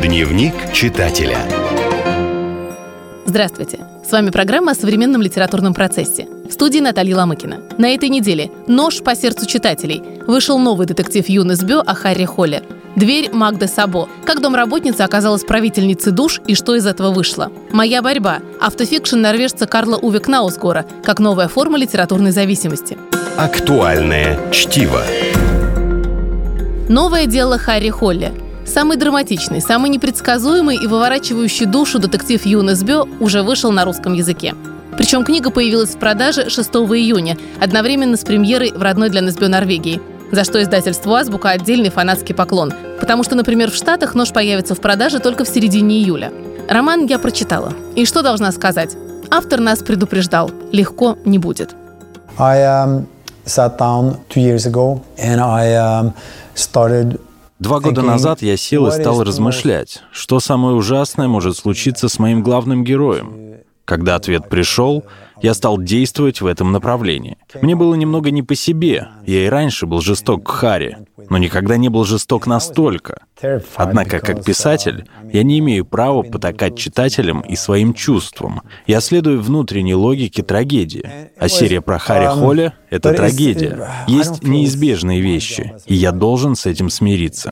Дневник читателя. Здравствуйте! С вами программа о современном литературном процессе. В студии Наталья Ломыкина. На этой неделе «Нож по сердцу читателей». Вышел новый детектив Юн Эсбё о Харри Холле. «Дверь» Магды Сабо. Как домработница оказалась правительницей душ и что из этого вышло. «Моя борьба». Автофикшн норвежца Карла Уве Кнаусгора. Как новая форма литературной зависимости. Актуальное чтиво. Новое дело Харри Холле. Самый драматичный, самый непредсказуемый и выворачивающий душу детектив Юн Эсбё уже вышел на русском языке. Причем книга появилась в продаже 6 июня, одновременно с премьерой в родной для Эсбё Норвегии. За что издательству «Азбука» отдельный фанатский поклон. Потому что, например, в Штатах «Нож» появится в продаже только в середине июля. Роман я прочитала. И что должна сказать? Автор нас предупреждал. Легко не будет. I sat down 2 years ago and I started 2 года назад я сел и стал размышлять, что самое ужасное может случиться с моим главным героем. Когда ответ пришел, я стал действовать в этом направлении. Мне было немного не по себе. Я и раньше был жесток к Харри, но никогда не был жесток настолько. Однако, как писатель, я не имею права потакать читателям и своим чувствам. Я следую внутренней логике трагедии. А серия про Харри Холле — это трагедия. Есть неизбежные вещи, и я должен с этим смириться.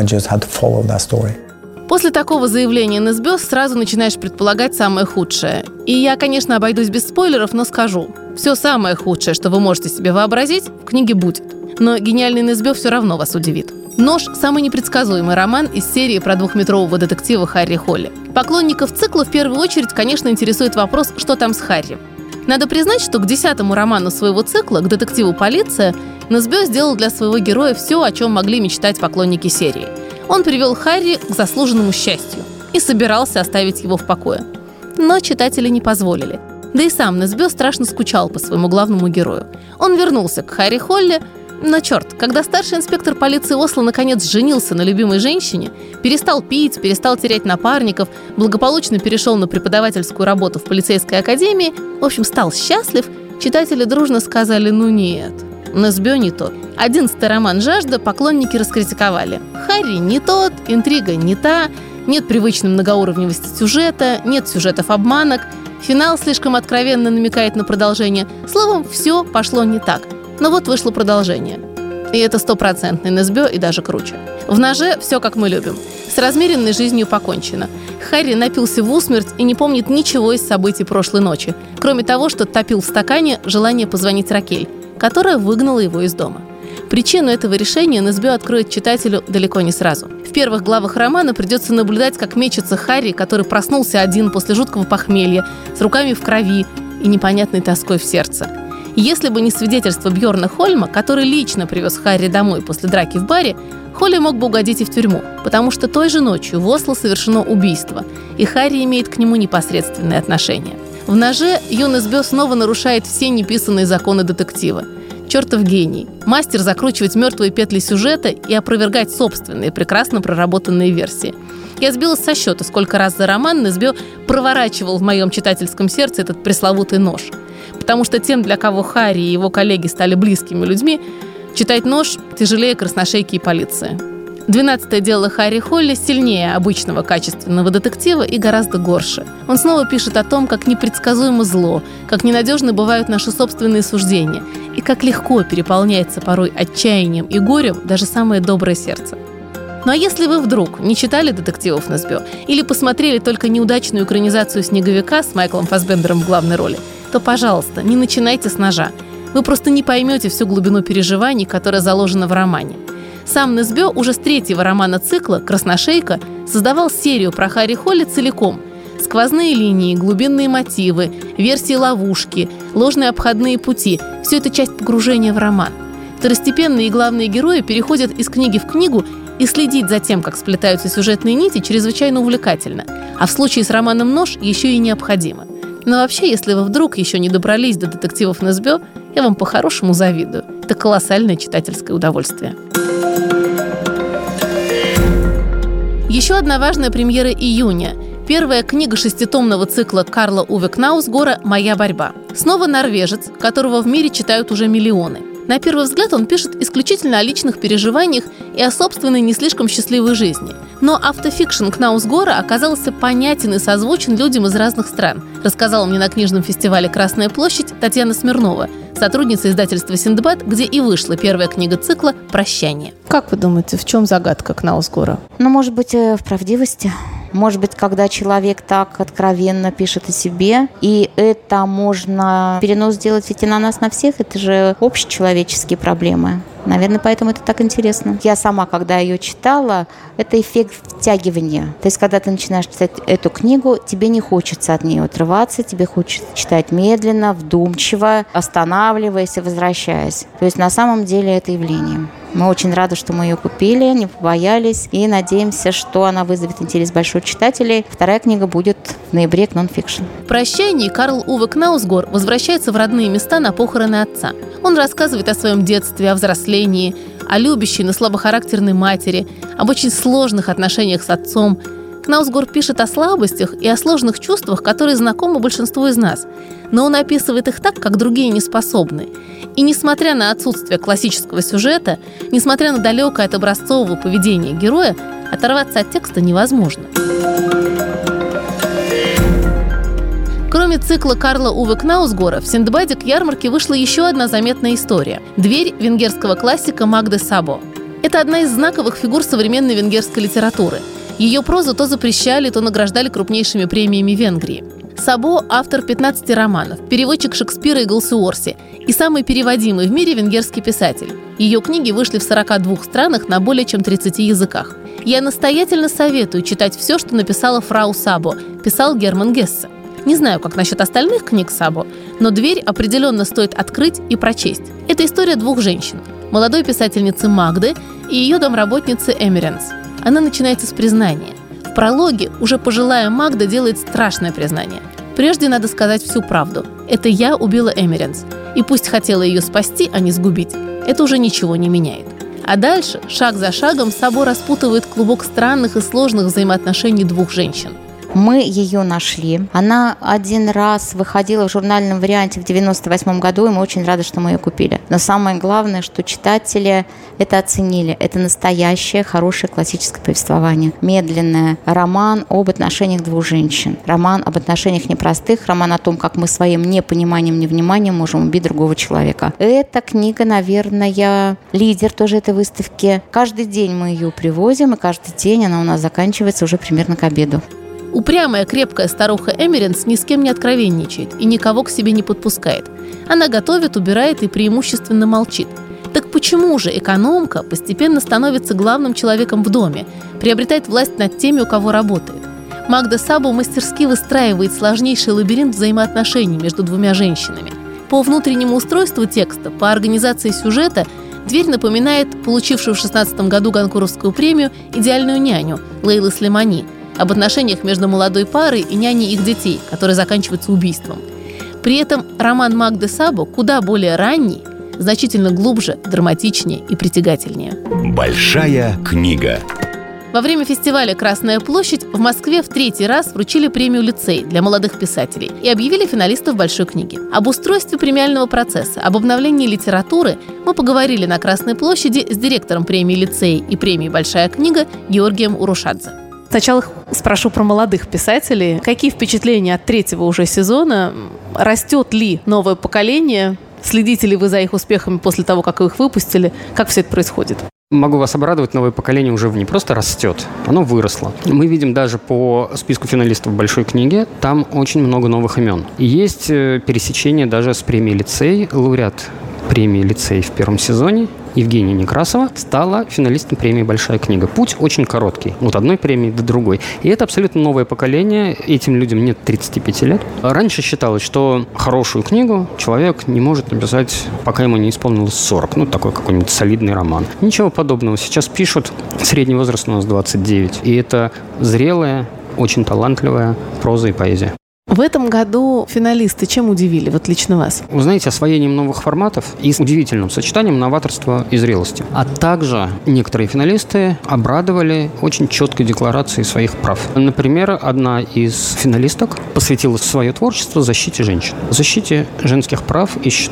После такого заявления Эсбё сразу начинаешь предполагать самое худшее. И я, конечно, обойдусь без спойлеров, но скажу. Все самое худшее, что вы можете себе вообразить, в книге будет. Но гениальный Эсбё все равно вас удивит. «Нож» — самый непредсказуемый роман из серии про 2-метрового детектива Харри Холле. Поклонников цикла в первую очередь, конечно, интересует вопрос, что там с Харри. Надо признать, что к 10-му роману своего цикла, к детективу «Полиция», Эсбё сделал для своего героя все, о чем могли мечтать поклонники серии. Он привел Харри к заслуженному счастью и собирался оставить его в покое. Но читатели не позволили. Да и сам Эсбё страшно скучал по своему главному герою. Он вернулся к Харри Холле, но черт, когда старший инспектор полиции Осло наконец женился на любимой женщине, перестал пить, перестал терять напарников, благополучно перешел на преподавательскую работу в полицейской академии, в общем, стал счастлив, читатели дружно сказали «ну нет». Эсбё не тот. 11-й роман «Жажда» поклонники раскритиковали. Харри не тот, интрига не та, нет привычной многоуровневости сюжета, нет сюжетов-обманок, финал слишком откровенно намекает на продолжение. Словом, все пошло не так. Но вот вышло продолжение. И это 100% Эсбё и даже круче. В «Ноже» все как мы любим. С размеренной жизнью покончено. Харри напился в усмерть и не помнит ничего из событий прошлой ночи, кроме того, что топил в стакане желание позвонить Ракель, которая выгнала его из дома. Причину этого решения Эсбё откроет читателю далеко не сразу. В первых главах романа придется наблюдать, как мечется Харри, который проснулся один после жуткого похмелья, с руками в крови и непонятной тоской в сердце. Если бы не свидетельство Бьорна Хольма, который лично привез Харри домой после драки в баре, Холли мог бы угодить и в тюрьму, потому что той же ночью в Осло совершено убийство, и Харри имеет к нему непосредственное отношение. В «Ноже» Юн Эсбё снова нарушает все неписанные законы детектива. Чертов гений. Мастер закручивать мертвые петли сюжета и опровергать собственные, прекрасно проработанные версии. Я сбилась со счета, сколько раз за роман Эсбё проворачивал в моем читательском сердце этот пресловутый нож. Потому что тем, для кого Харри и его коллеги стали близкими людьми, читать «Нож» тяжелее красношейки и полиции. 12-е дело Харри Холле сильнее обычного качественного детектива и гораздо горше. Он снова пишет о том, как непредсказуемо зло, как ненадежны бывают наши собственные суждения и как легко переполняется порой отчаянием и горем даже самое доброе сердце. Ну а если вы вдруг не читали детективов Эсбё или посмотрели только неудачную экранизацию «Снеговика» с Майклом Фассбендером в главной роли, то, пожалуйста, не начинайте с «Ножа». Вы просто не поймете всю глубину переживаний, которая заложена в романе. Сам Эсбё уже с 3-го романа цикла «Красношейка» создавал серию про Харри Холле целиком. Сквозные линии, глубинные мотивы, версии ловушки, ложные обходные пути – все это часть погружения в роман. Второстепенные и главные герои переходят из книги в книгу, и следить за тем, как сплетаются сюжетные нити, чрезвычайно увлекательно. А в случае с романом «Нож» еще и необходимо. Но вообще, если вы вдруг еще не добрались до детективов Эсбё, я вам по-хорошему завидую. Это колоссальное читательское удовольствие. Еще одна важная премьера июня. Первая книга 6-томного цикла Карла Уве Кнаусгора «Моя борьба». Снова норвежец, которого в мире читают уже миллионы. На первый взгляд он пишет исключительно о личных переживаниях и о собственной не слишком счастливой жизни. Но автофикшн Кнаусгора оказался понятен и созвучен людям из разных стран, рассказала мне на книжном фестивале «Красная площадь» Татьяна Смирнова, сотрудница издательства «Синдбад», где и вышла первая книга цикла «Прощание». Как вы думаете, в чем загадка Кнаусгора? Может быть, в правдивости. Может быть, когда человек так откровенно пишет о себе, и это можно перенос сделать ведь и на нас, на всех, это же общечеловеческие проблемы. Наверное, поэтому это так интересно. Я сама, когда ее читала, это эффект втягивания. То есть, когда ты начинаешь читать эту книгу, тебе не хочется от нее отрываться, тебе хочется читать медленно, вдумчиво, останавливаясь и возвращаясь. То есть, на самом деле, это явление. Мы очень рады, что мы ее купили, не побоялись, и надеемся, что она вызовет интерес больших читателей. Вторая книга будет в ноябре к нон-фикшн. В «Прощании» Карл Уве Кнаусгор возвращается в родные места на похороны отца. Он рассказывает о своем детстве, о взрослении, о любящей, но слабохарактерной матери, об очень сложных отношениях с отцом. Кнаусгор пишет о слабостях и о сложных чувствах, которые знакомы большинству из нас. Но он описывает их так, как другие не способны. И несмотря на отсутствие классического сюжета, несмотря на далекое от образцового поведения героя, оторваться от текста невозможно. Кроме цикла Карла Уве Кнаусгора, в Синдбаде к ярмарке вышла еще одна заметная история – «Дверь» венгерского классика Магды Сабо. Это одна из знаковых фигур современной венгерской литературы. Ее прозу то запрещали, то награждали крупнейшими премиями Венгрии. Сабо – автор 15 романов, переводчик Шекспира и Голсуорси и самый переводимый в мире венгерский писатель. Ее книги вышли в 42 странах на более чем 30 языках. Я настоятельно советую читать все, что написала фрау Сабо, писал Герман Гессе. Не знаю, как насчет остальных книг Сабо, но «Дверь» определенно стоит открыть и прочесть. Это история двух женщин – молодой писательницы Магды и ее домработницы Эмеренс. Она начинается с признания. В прологе уже пожилая Магда делает страшное признание. Прежде надо сказать всю правду. Это я убила Эмеренс. И пусть хотела ее спасти, а не сгубить, это уже ничего не меняет. А дальше, шаг за шагом, Сабо распутывает клубок странных и сложных взаимоотношений двух женщин. Мы ее нашли. Она один раз выходила в журнальном варианте в 1998 году, и мы очень рады, что мы ее купили. Но самое главное, что читатели это оценили. Это настоящее, хорошее классическое повествование. Медленное. Роман об отношениях двух женщин. Роман об отношениях непростых. Роман о том, как мы своим непониманием, невниманием можем убить другого человека. Эта книга, наверное, лидер тоже этой выставки. Каждый день мы ее привозим, и каждый день она у нас заканчивается уже примерно к обеду. Упрямая, крепкая старуха Эмеренс ни с кем не откровенничает и никого к себе не подпускает. Она готовит, убирает и преимущественно молчит. Так почему же экономка постепенно становится главным человеком в доме, приобретает власть над теми, у кого работает? Магда Сабо мастерски выстраивает сложнейший лабиринт взаимоотношений между двумя женщинами. По внутреннему устройству текста, по организации сюжета «Дверь» напоминает получившую в 2016 году Гонкуровскую премию «Идеальную няню» Лейлы Слеймани, об отношениях между молодой парой и няней их детей, которые заканчиваются убийством. При этом роман Магды Сабо куда более ранний, значительно глубже, драматичнее и притягательнее. Большая книга. Во время фестиваля «Красная площадь» в Москве в 3-й раз вручили премию «Лицей» для молодых писателей и объявили финалистов большой книги. Об устройстве премиального процесса, об обновлении литературы мы поговорили на Красной площади с директором премии «Лицей» и премии «Большая книга» Георгием Урушадзе. Сначала спрошу про молодых писателей. Какие впечатления от 3-го уже сезона? Растет ли новое поколение? Следите ли вы за их успехами после того, как их выпустили? Как все это происходит? Могу вас обрадовать, новое поколение уже не просто растет, оно выросло. Мы видим даже по списку финалистов большой книги, там очень много новых имен. И есть пересечение даже с премией «Лицей». Лауреат премии «Лицей» в 1-м сезоне Евгения Некрасова стала финалистом премии «Большая книга». Путь очень короткий, от одной премии до другой. И это абсолютно новое поколение, этим людям нет 35 лет. Раньше считалось, что хорошую книгу человек не может написать, пока ему не исполнилось 40. Такой какой-нибудь солидный роман. Ничего подобного. Сейчас пишут, средний возраст у нас 29. И это зрелая, очень талантливая проза и поэзия. В этом году финалисты чем удивили, вот лично вас? Вы знаете, освоением новых форматов и с удивительным сочетанием новаторства и зрелости. А также некоторые финалисты обрадовали очень четкой декларацией своих прав. Например, одна из финалисток посвятила свое творчество защите женщин, защите женских прав и считает, что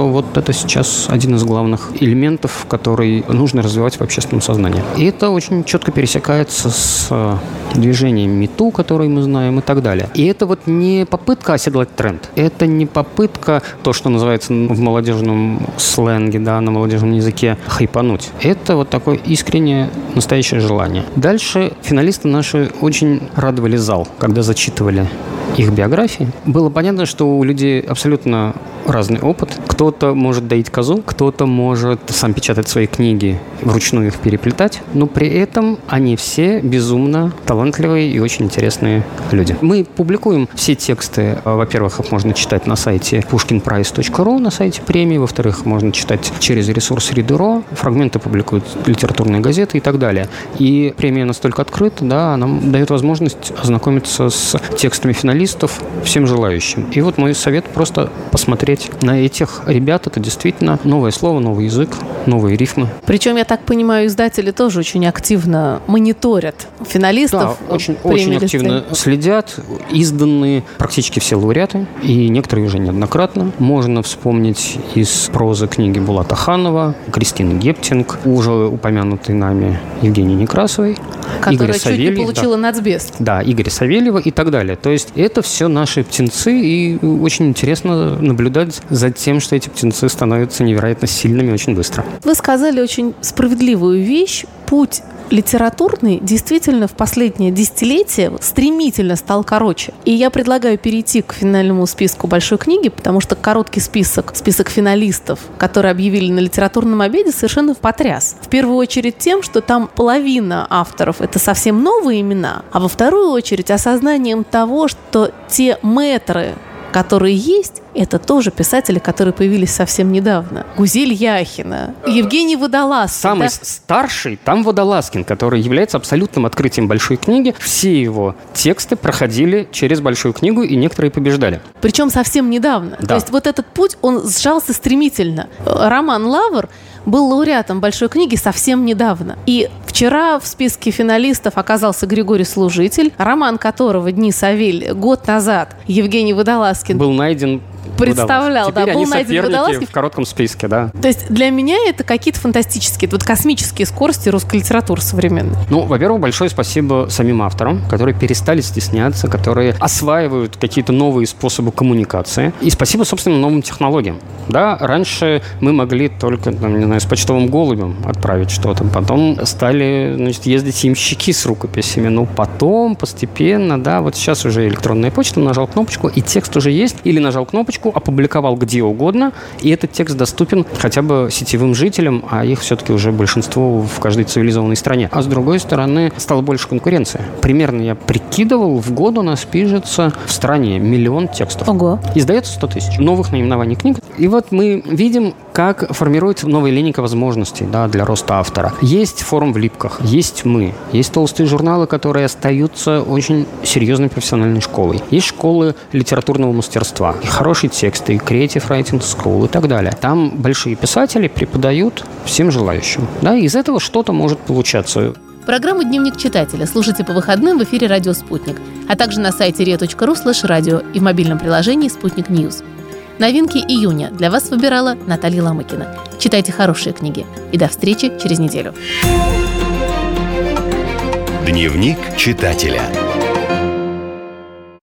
что вот это сейчас один из главных элементов, который нужно развивать в общественном сознании. И это очень четко пересекается с движением MeToo, который мы знаем, и так далее. И это вот не попытка оседлать тренд. Это не попытка, то, что называется в молодежном сленге, да, на молодежном языке, хайпануть. Это вот такое искреннее, настоящее желание. Дальше финалисты наши очень радовали зал, когда зачитывали их биографии. Было понятно, что у людей абсолютно разный опыт. Кто-то может доить козу, кто-то может сам печатать свои книги, вручную их переплетать, но при этом они все безумно талантливые и очень интересные люди. Мы публикуем все тексты. Во-первых, их можно читать на сайте pushkinprize.ru, на сайте премии. Во-вторых, можно читать через ресурс Read.ru. Фрагменты публикуют литературные газеты и так далее. И премия настолько открыта, да, она дает возможность ознакомиться с текстами финалистов всем желающим. И вот мой совет просто посмотреть на этих ребят. Это действительно новое слово, новый язык, новые рифмы. Причем, я так понимаю, издатели тоже очень активно мониторят финалистов. Да, очень активно следят. Изданные практически все лауреаты, и некоторые уже неоднократно. Можно вспомнить из прозы книги Булата Ханова, Кристины Гептинг, уже упомянутой нами Евгении Некрасовой, которая чуть не получила нацбест. Да, Игоря Савельева и так далее. То есть это все наши птенцы, и очень интересно наблюдать за тем, что эти птенцы становятся невероятно сильными очень быстро. Вы сказали очень справедливую вещь. Путь литературный действительно в последнее десятилетие стремительно стал короче. И я предлагаю перейти к финальному списку большой книги, потому что короткий список финалистов, которые объявили на литературном обеде, совершенно потряс. В первую очередь тем, что там половина авторов — это совсем новые имена, а во вторую очередь осознанием того, что те мэтры, которые есть, это тоже писатели, которые появились совсем недавно. Гузель Яхина, Евгений Водолазкин. Самый старший там Водолазкин, который является абсолютным открытием большой книги. Все его тексты проходили через большую книгу, и некоторые побеждали. Причем совсем недавно. Да. То есть вот этот путь, он сжался стремительно. Роман Лавр был лауреатом большой книги совсем недавно. И вчера в списке финалистов оказался Григорий Служитель, роман которого «Дни Савель» год назад Евгений Водолазкин был найден. Представлял, Теперь да, был они найден соперники Водолазкин. в коротком списке, да. То есть для меня это какие-то фантастические, вот космические скорости русской литературы современной. Ну, во-первых, большое спасибо самим авторам, которые перестали стесняться, которые осваивают какие-то новые способы коммуникации. И спасибо, собственно, новым технологиям. Да, раньше мы могли только, там, не знаю, с почтовым голубем отправить что-то. Потом стали, значит, ездить ямщики с рукописями. Ну, потом, постепенно, да, вот сейчас уже электронная почта, нажал кнопочку, и текст уже есть. Или нажал кнопочку, опубликовал где угодно, и этот текст доступен хотя бы сетевым жителям, а их все-таки уже большинство в каждой цивилизованной стране. А с другой стороны, стало больше конкуренции. Примерно я прикидывал, в год у нас пишется в стране 1 миллион текстов. Ого. Издается 100 тысяч новых наименований книг. И вот мы видим, как формируется новая линейка возможностей, да, для роста автора. Есть форум в липках, есть мы, есть толстые журналы, которые остаются очень серьезной профессиональной школой. Есть школы литературного мастерства, и хорошие тексты, и Creative Writing School и так далее. Там большие писатели преподают всем желающим. Да, и из этого что-то может получаться. Программу «Дневник читателя» слушайте по выходным в эфире «Радио Спутник», а также на сайте ria.ru/радио и в мобильном приложении «Спутник Ньюс». Новинки июня для вас выбирала Наталья Ломыкина. Читайте хорошие книги. И до встречи через неделю. Дневник читателя.